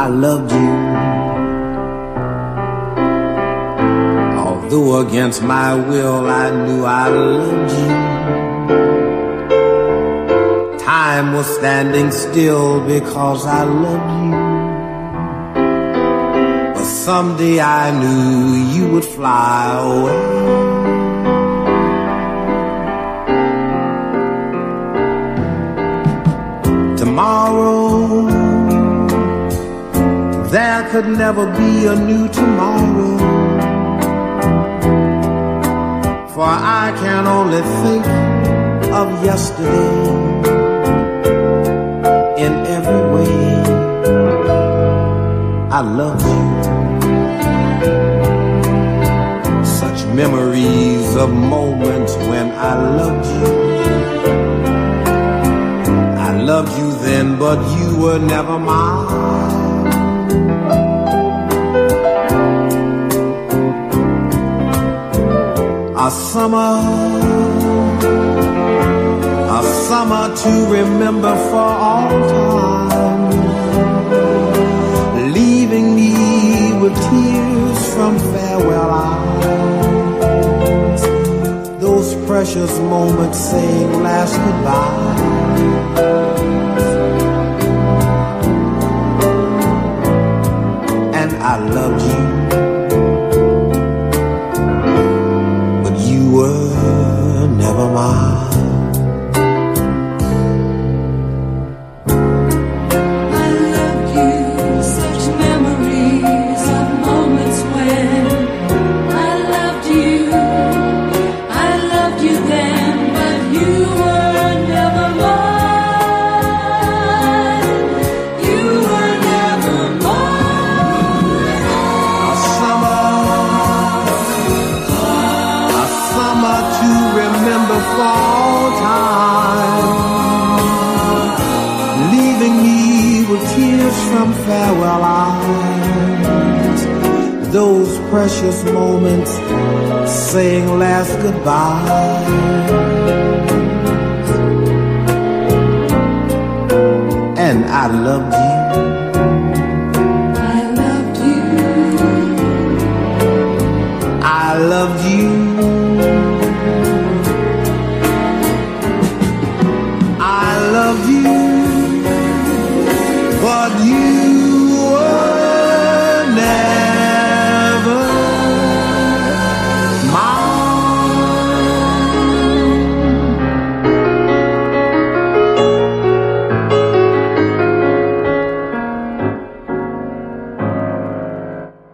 loved you. Although against my will I knew I loved you. Time was standing still because I loved you. But someday I knew you would fly away. Tomorrow, there could never be a new tomorrow. For I can only think of yesterday. In every way, I love you. Such memories of moments when I loved you. I loved you then, but you were never mine. A summer to remember for all time, leaving me with tears from farewell eyes. Those precious moments saying last goodbye. And I loved you, but you were never mine. From farewell eyes, those precious moments saying last goodbye. And I loved you,